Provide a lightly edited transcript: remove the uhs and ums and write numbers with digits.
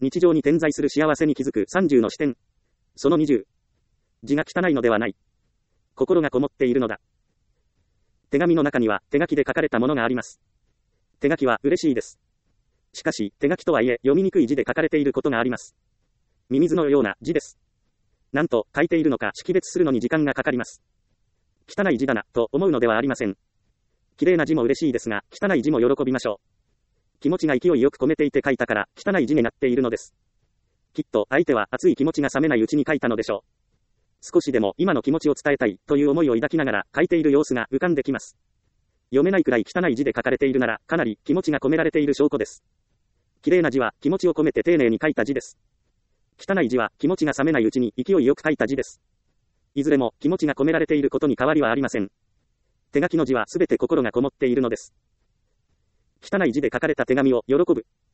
日常に点在する幸せに気づく30の視点。その20。字が汚いのではない。心がこもっているのだ。手紙の中には手書きで書かれたものがあります。手書きは嬉しいです。しかし、手書きとはいえ読みにくい字で書かれていることがあります。ミミズのような字です。なんと書いているのか識別するのに時間がかかります。汚い字だな、と思うのではありません。綺麗な字も嬉しいですが、汚い字も喜びましょう。気持ちが勢いよく込めていて書いたから、汚い字になっているのです。きっと、相手は熱い気持ちが冷めないうちに書いたのでしょう。少しでも今の気持ちを伝えたい、という思いを抱きながら書いている様子が浮かんできます。読めないくらい汚い字で書かれているなら、かなり気持ちが込められている証拠です。綺麗な字は気持ちを込めて丁寧に書いた字です。汚い字は気持ちが冷めないうちに勢いよく書いた字です。いずれも気持ちが込められていることに変わりはありません。手書きの字はすべて心がこもっているのです。汚い字で書かれた手紙を喜ぶ。